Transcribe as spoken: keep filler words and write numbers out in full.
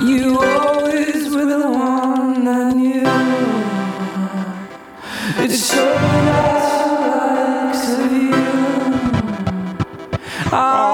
You always were the one I knew. It's so nice of you. I